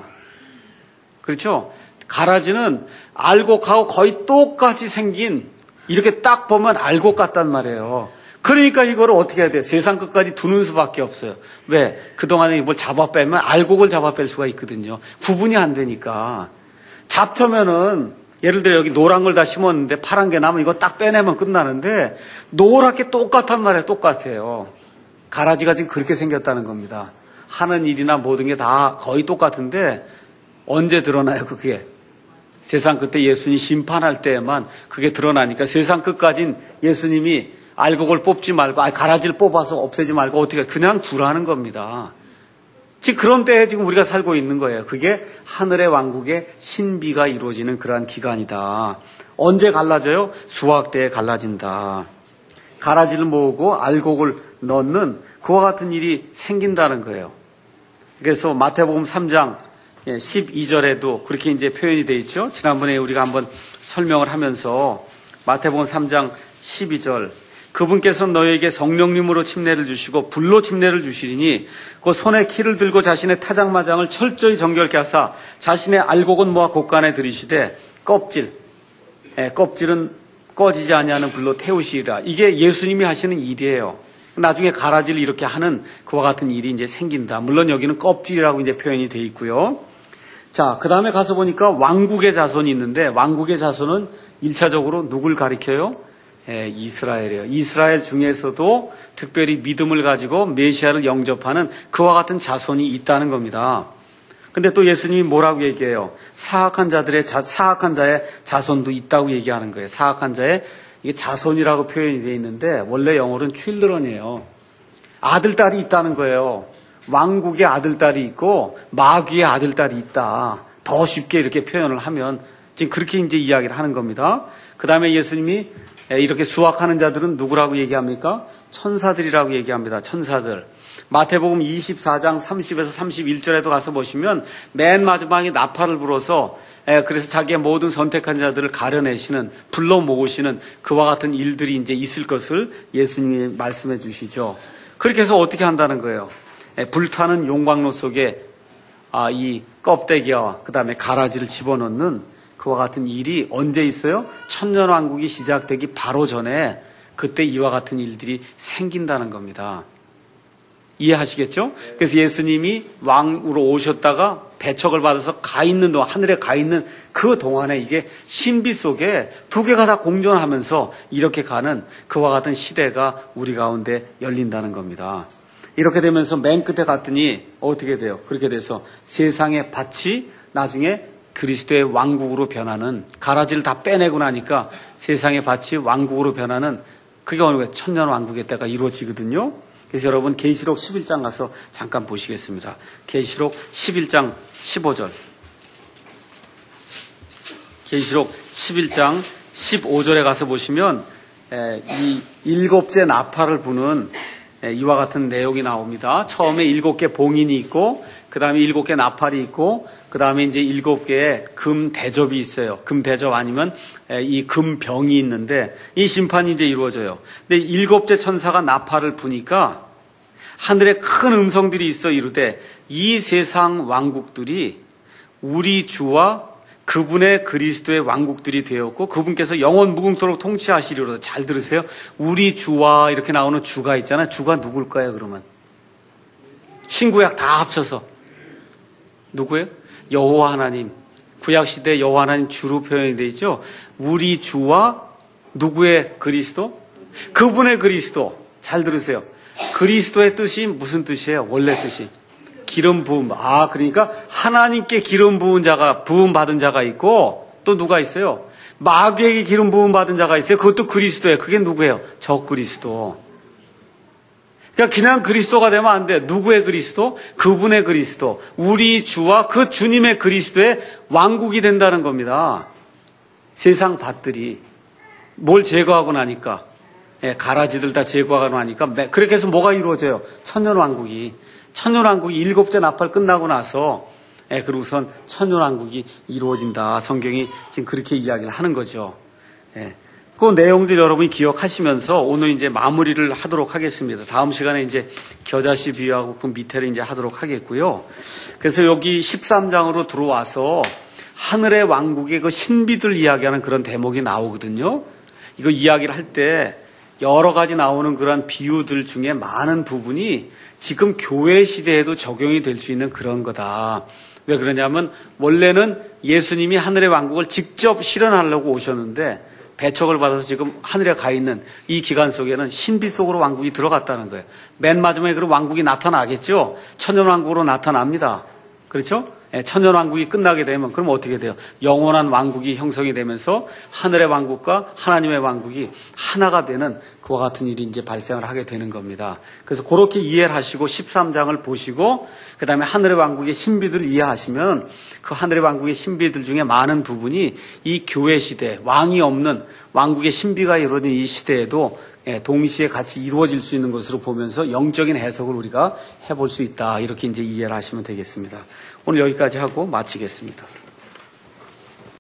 그렇죠? 가라지는 알곡하고 거의 똑같이 생긴 이렇게 딱 보면 알곡 같단 말이에요. 그러니까 이거를 어떻게 해야 돼? 세상 끝까지 두는 수밖에 없어요. 왜? 그동안에 뭘 잡아 빼면 알곡을 잡아 뺄 수가 있거든요. 구분이 안 되니까. 잡초면은 예를 들어 여기 노란 걸 다 심었는데 파란 게 나면 이거 딱 빼내면 끝나는데 노랗게 똑같단 말이에요. 똑같아요. 가라지가 지금 그렇게 생겼다는 겁니다. 하는 일이나 모든 게 다 거의 똑같은데 언제 드러나요, 그게? 세상 끝에 예수님 심판할 때에만 그게 드러나니까 세상 끝까지는 예수님이 알곡을 뽑지 말고, 아니, 가라지를 뽑아서 없애지 말고 어떻게 그냥 두라는 겁니다. 지금 그런 때에 지금 우리가 살고 있는 거예요. 그게 하늘의 왕국의 신비가 이루어지는 그러한 기간이다. 언제 갈라져요? 수확 때에 갈라진다. 가라지를 모으고 알곡을 넣는 그와 같은 일이 생긴다는 거예요. 그래서 마태복음 삼 장 십이 절에도 그렇게 이제 표현이 되어 있죠. 지난번에 우리가 한번 설명을 하면서 마태복음 삼 장 십이 절 그분께서 너에게 성령님으로 침례를 주시고 불로 침례를 주시리니 그 손에 키를 들고 자신의 타작마장을 철저히 정결케 하사 자신의 알곡은 모아 곳간에 들이시되 껍질, 예, 껍질은 꺼지지 아니하는 불로 태우시리라. 이게 예수님이 하시는 일이에요. 나중에 가라지를 이렇게 하는 그와 같은 일이 이제 생긴다. 물론 여기는 껍질이라고 이제 표현이 되어 있고요. 자, 그 다음에 가서 보니까 왕국의 자손이 있는데 왕국의 자손은 일차적으로 누굴 가리켜요? 예, 이스라엘이에요. 이스라엘 중에서도 특별히 믿음을 가지고 메시아를 영접하는 그와 같은 자손이 있다는 겁니다. 근데 또 예수님이 뭐라고 얘기해요? 사악한 자들의 자, 사악한 자의 자손도 있다고 얘기하는 거예요. 사악한 자의 이게 자손이라고 표현이 되어 있는데 원래 영어로는 children이에요. 아들, 딸이 있다는 거예요. 왕국의 아들, 딸이 있고 마귀의 아들, 딸이 있다. 더 쉽게 이렇게 표현을 하면 지금 그렇게 이제 이야기를 하는 겁니다. 그 다음에 예수님이 이렇게 수확하는 자들은 누구라고 얘기합니까? 천사들이라고 얘기합니다. 천사들. 마태복음 이십사 장 삼십에서 삼십일 절에도 가서 보시면 맨 마지막에 나팔을 불어서 그래서 자기의 모든 선택한 자들을 가려내시는, 불러 모으시는 그와 같은 일들이 이제 있을 것을 예수님이 말씀해 주시죠. 그렇게 해서 어떻게 한다는 거예요? 불타는 용광로 속에 이 껍데기와 그 다음에 가라지를 집어넣는 그와 같은 일이 언제 있어요? 천년왕국이 시작되기 바로 전에 그때 이와 같은 일들이 생긴다는 겁니다. 이해하시겠죠? 그래서 예수님이 왕으로 오셨다가 배척을 받아서 가 있는 동안, 하늘에 가 있는 그 동안에 이게 신비 속에 두 개가 다 공존하면서 이렇게 가는 그와 같은 시대가 우리 가운데 열린다는 겁니다. 이렇게 되면서 맨 끝에 갔더니 어떻게 돼요? 그렇게 돼서 세상의 밭이 나중에 그리스도의 왕국으로 변하는, 가라지를 다 빼내고 나니까 세상의 밭이 왕국으로 변하는 그게 어느 거예요? 천년 왕국의 때가 이루어지거든요. 그래서 여러분 계시록 십일 장 가서 잠깐 보시겠습니다. 계시록 십일 장 십오 절. 계시록 십일 장 십오 절에 가서 보시면 이 일곱째 나팔을 부는 이와 같은 내용이 나옵니다. 처음에 일곱 개 봉인이 있고, 그 다음에 일곱 개 나팔이 있고, 그 다음에 이제 일곱 개의 금 대접이 있어요. 금 대접 아니면 이 금 병이 있는데 이 심판이 이제 이루어져요. 근데 일곱째 천사가 나팔을 부니까 하늘에 큰 음성들이 있어 이르되 이 세상 왕국들이 우리 주와 그분의 그리스도의 왕국들이 되었고 그분께서 영원 무궁토록 통치하시리로다. 잘 들으세요. 우리 주와 이렇게 나오는 주가 있잖아요. 주가 누굴까요, 그러면? 신구약 다 합쳐서. 누구예요? 여호와 하나님. 구약시대 여호와 하나님 주로 표현이 되어 있죠. 우리 주와 누구의 그리스도? 그분의 그리스도. 잘 들으세요. 그리스도의 뜻이 무슨 뜻이에요? 원래 뜻이. 기름 부음. 아, 그러니까 하나님께 기름 부은 자가, 부음 받은 자가 있고 또 누가 있어요? 마귀에게 기름 부음 받은 자가 있어요. 그것도 그리스도예요. 그게 누구예요? 저 그리스도. 그러니까 그냥 그리스도가 되면 안 돼. 누구의 그리스도? 그분의 그리스도. 우리 주와 그 주님의 그리스도의 왕국이 된다는 겁니다. 세상 밭들이. 뭘 제거하고 나니까, 예, 가라지들 다 제거하고 나니까, 그렇게 해서 뭐가 이루어져요? 천년왕국이. 천년왕국이 일곱째 나팔 끝나고 나서, 예, 그리고선 천년왕국이 이루어진다. 성경이 지금 그렇게 이야기를 하는 거죠. 예. 그 내용들 여러분이 기억하시면서 오늘 이제 마무리를 하도록 하겠습니다. 다음 시간에 이제 겨자씨 비유하고 그 밑에를 이제 하도록 하겠고요. 그래서 여기 십삼 장으로 들어와서 하늘의 왕국의 그 신비들 이야기하는 그런 대목이 나오거든요. 이거 이야기를 할 때 여러 가지 나오는 그런 비유들 중에 많은 부분이 지금 교회 시대에도 적용이 될 수 있는 그런 거다. 왜 그러냐면 원래는 예수님이 하늘의 왕국을 직접 실현하려고 오셨는데 배척을 받아서 지금 하늘에 가 있는 이 기간 속에는 신비 속으로 왕국이 들어갔다는 거예요. 맨 마지막에 그런 왕국이 나타나겠죠. 천년왕국으로 나타납니다. 그렇죠? 천년왕국이 끝나게 되면 그럼 어떻게 돼요? 영원한 왕국이 형성이 되면서 하늘의 왕국과 하나님의 왕국이 하나가 되는 그와 같은 일이 이제 발생을 하게 되는 겁니다. 그래서 그렇게 이해를 하시고 십삼 장을 보시고 그 다음에 하늘의 왕국의 신비들을 이해하시면 그 하늘의 왕국의 신비들 중에 많은 부분이 이 교회 시대, 왕이 없는 왕국의 신비가 이루어진 이 시대에도 동시에 같이 이루어질 수 있는 것으로 보면서 영적인 해석을 우리가 해볼 수 있다. 이렇게 이제 이해를 하시면 되겠습니다. 오늘 여기까지 하고 마치겠습니다.